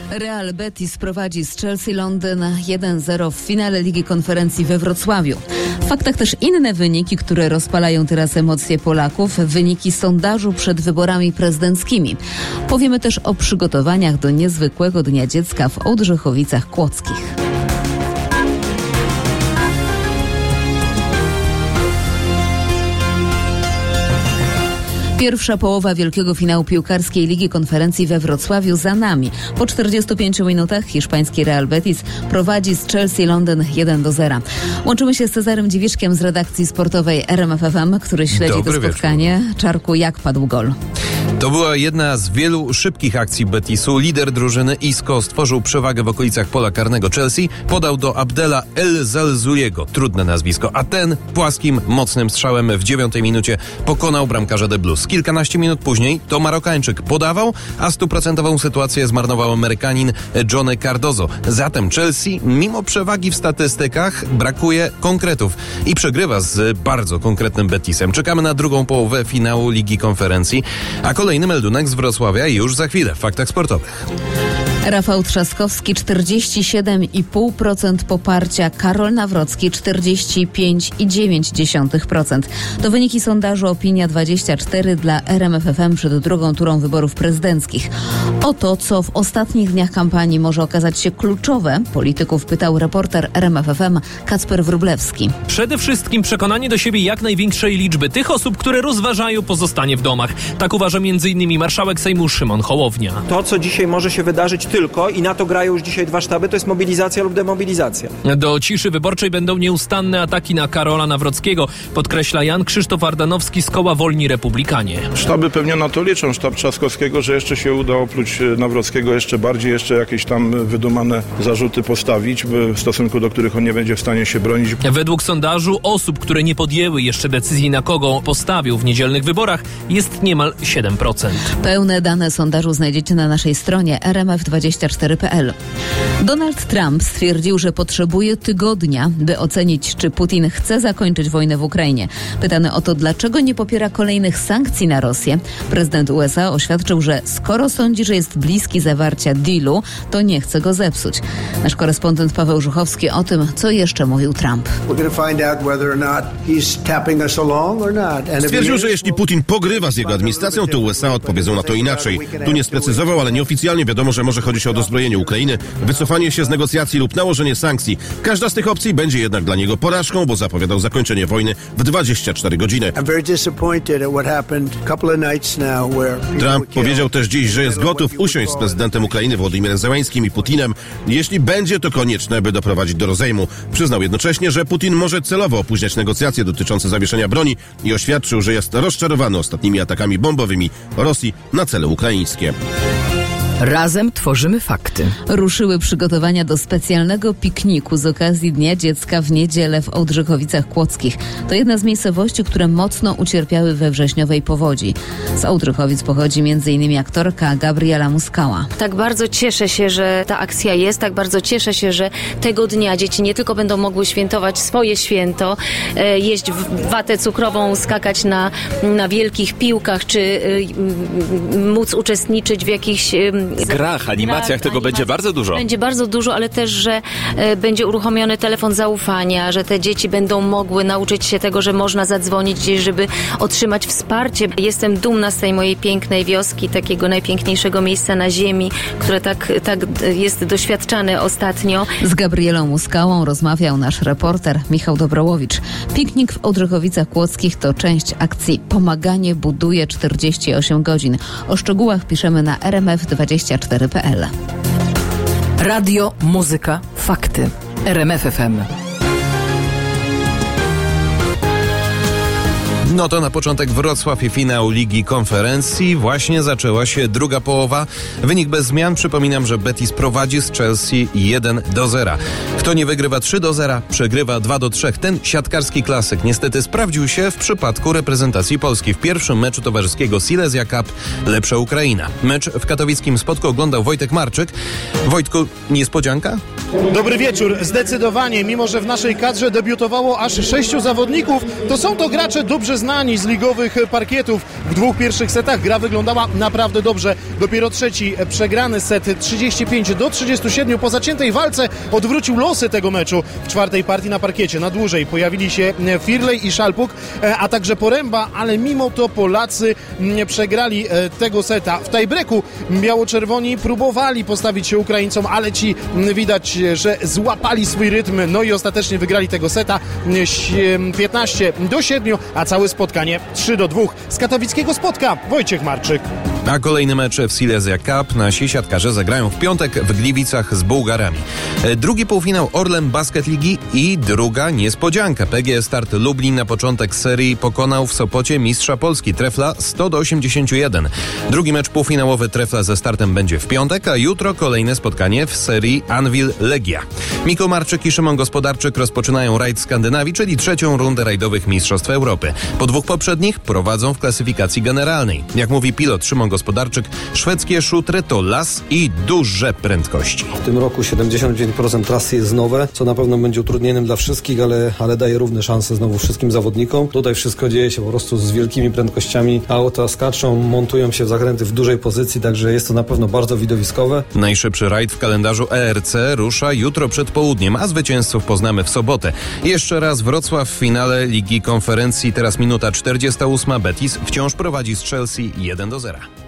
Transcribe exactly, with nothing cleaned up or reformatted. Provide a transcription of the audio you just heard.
Real Betis prowadzi z Chelsea Londyn jeden zero w finale Ligi Konferencji we Wrocławiu. W faktach też inne wyniki, które rozpalają teraz emocje Polaków, wyniki sondażu przed wyborami prezydenckimi. Powiemy też o przygotowaniach do niezwykłego Dnia Dziecka w Ołdrzychowicach Kłodzkich. Pierwsza połowa wielkiego finału piłkarskiej Ligi Konferencji we Wrocławiu za nami. Po czterdziestu pięciu minutach hiszpański Real Betis prowadzi z Chelsea Londyn jeden do zera. Łączymy się z Cezarym Dziwiczkiem z redakcji sportowej R M F F M, który śledzi Dobry to spotkanie. Wieczór. Czarku, jak padł gol? To była jedna z wielu szybkich akcji Betisu. Lider drużyny Isco stworzył przewagę w okolicach pola karnego Chelsea. Podał do Abdela El Zalzouiego, trudne nazwisko, a ten płaskim, mocnym strzałem w dziewiątej minucie pokonał bramkarza The Blues. Kilkanaście minut później to Marokańczyk podawał, a stuprocentową sytuację zmarnował Amerykanin Johnny Cardozo. Zatem Chelsea, mimo przewagi w statystykach, brakuje konkretów i przegrywa z bardzo konkretnym Betisem. Czekamy na drugą połowę finału Ligi Konferencji, a kolejny meldunek z Wrocławia już za chwilę w Faktach Sportowych. Rafał Trzaskowski czterdzieści siedem i pół procent poparcia, Karol Nawrocki czterdzieści pięć i dziewięć dziesiątych procent. To wyniki sondażu Opinia dwadzieścia cztery dla R M F F M przed drugą turą wyborów prezydenckich. O to, co w ostatnich dniach kampanii może okazać się kluczowe, polityków pytał reporter R M F F M Kacper Wróblewski. Przede wszystkim przekonanie do siebie jak największej liczby tych osób, które rozważają pozostanie w domach. Tak uważa między innymi marszałek Sejmu Szymon Hołownia. To, co dzisiaj może się wydarzyć tylko, i na to grają już dzisiaj dwa sztaby, to jest mobilizacja lub demobilizacja. Do ciszy wyborczej będą nieustanne ataki na Karola Nawrockiego, podkreśla Jan Krzysztof Ardanowski z koła Wolni Republikanie. Sztaby pewnie na to liczą, sztab Trzaskowskiego, że jeszcze się uda oprócz Nawrockiego jeszcze bardziej, jeszcze jakieś tam wydumane zarzuty postawić, w stosunku do których on nie będzie w stanie się bronić. Według sondażu osób, które nie podjęły jeszcze decyzji, na kogo postawią w niedzielnych wyborach, jest niemal siedem procent. Pełne dane sondażu znajdziecie na naszej stronie r m f dwadzieścia cztery kropka p l. Donald Trump stwierdził, że potrzebuje tygodnia, by ocenić, czy Putin chce zakończyć wojnę w Ukrainie. Pytany o to, dlaczego nie popiera kolejnych sankcji na Rosję, prezydent U S A oświadczył, że skoro sądzi, że jest bliski zawarcia dealu, to nie chce go zepsuć. Nasz korespondent Paweł Żuchowski o tym, co jeszcze mówił Trump. Stwierdził, że jeśli Putin pogrywa z jego administracją, to U S A odpowiedzą na to inaczej. Tu nie sprecyzował, ale nieoficjalnie wiadomo, że może chodzić o dozbrojenie Ukrainy, wycofanie się z negocjacji lub nałożenie sankcji. Każda z tych opcji będzie jednak dla niego porażką, bo zapowiadał zakończenie wojny w dwadzieścia cztery godziny. Trump powiedział też dziś, że jest gotów usiąść z prezydentem Ukrainy Wołodymirem Zełańskim i Putinem, jeśli będzie to konieczne, by doprowadzić do rozejmu. Przyznał jednocześnie, że Putin może celowo opóźniać negocjacje dotyczące zawieszenia broni i oświadczył, że jest rozczarowany ostatnimi atakami bombowymi Rosji na cele ukraińskie. Razem tworzymy fakty. Ruszyły przygotowania do specjalnego pikniku z okazji Dnia Dziecka w niedzielę w Ołdrzychowicach Kłodzkich. To jedna z miejscowości, które mocno ucierpiały we wrześniowej powodzi. Z Ołdrzychowic pochodzi między innymi aktorka Gabriela Muskała. Tak bardzo cieszę się, że ta akcja jest, tak bardzo cieszę się, że tego dnia dzieci nie tylko będą mogły świętować swoje święto, e, jeść watę cukrową, skakać na, na wielkich piłkach, czy e, móc uczestniczyć w jakichś e, grach, animacjach, tego będzie bardzo dużo. Będzie bardzo dużo, ale też, że e, będzie uruchomiony telefon zaufania, że te dzieci będą mogły nauczyć się tego, że można zadzwonić gdzieś, żeby otrzymać wsparcie. Jestem dumna z tej mojej pięknej wioski, takiego najpiękniejszego miejsca na ziemi, które tak, tak jest doświadczane ostatnio. Z Gabrielą Muskałą rozmawiał nasz reporter Michał Dobrołowicz. Piknik w Ołdrzychowicach Kłodzkich to część akcji Pomaganie buduje czterdzieści osiem godzin. O szczegółach piszemy na r m f dwadzieścia cztery kropka p l. Radio, muzyka, fakty. R M F F M. No to na początek Wrocław i finał Ligi Konferencji. Właśnie zaczęła się druga połowa. Wynik bez zmian. Przypominam, że Betis prowadzi z Chelsea jeden do zera. Kto nie wygrywa trzy do zera, przegrywa dwa do trzech. Ten siatkarski klasyk niestety sprawdził się w przypadku reprezentacji Polski. W pierwszym meczu towarzyskiego Silesia Cup Lepsza Ukraina. Mecz w katowickim Spodku oglądał Wojtek Marczyk. Wojtku, niespodzianka? Dobry wieczór. Zdecydowanie, mimo że w naszej kadrze debiutowało aż sześciu zawodników, to są to gracze dobrze znani znani z ligowych parkietów. W dwóch pierwszych setach gra wyglądała naprawdę dobrze. Dopiero trzeci przegrany set trzydzieści pięć do trzydziestu siedmiu po zaciętej walce odwrócił losy tego meczu. W czwartej partii na parkiecie na dłużej pojawili się Firlej i Szalpuk, a także Poręba, ale mimo to Polacy przegrali tego seta. W tiebreaku biało-czerwoni próbowali postawić się Ukraińcom, ale ci widać, że złapali swój rytm, no i ostatecznie wygrali tego seta piętnaście do siedmiu, a całe spotkanie trzy do dwóch. Z katowickiego Spotka Wojciech Marczyk. A kolejny mecz w Silesia Cup nasi siatkarze zagrają w piątek w Gliwicach z Bułgarami. Drugi półfinał Orlen Basket Ligi i druga niespodzianka. P G E Start Lublin na początek serii pokonał w Sopocie mistrza Polski Trefla sto do osiemdziesięciu jeden. Drugi mecz półfinałowy Trefla ze Startem będzie w piątek, a jutro kolejne spotkanie w serii Anwil Legia. Miko Marczyk i Szymon Gospodarczyk rozpoczynają rajd Skandynawii, czyli trzecią rundę rajdowych Mistrzostw Europy. Po dwóch poprzednich prowadzą w klasyfikacji generalnej. Jak mówi pilot Szymon Gospodarczyk, szwedzkie szutry to las i duże prędkości. W tym roku siedemdziesiąt dziewięć procent trasy jest nowe, co na pewno będzie utrudnieniem dla wszystkich, ale, ale daje równe szanse znowu wszystkim zawodnikom. Tutaj wszystko dzieje się po prostu z wielkimi prędkościami. Auta skaczą, montują się w zakręty w dużej pozycji, także jest to na pewno bardzo widowiskowe. Najszybszy rajd w kalendarzu E R C rusza jutro przed południem, a zwycięzców poznamy w sobotę. Jeszcze raz Wrocław w finale Ligi Konferencji. Teraz minuta czterdziesta ósma. Betis wciąż prowadzi z Chelsea jeden do zera.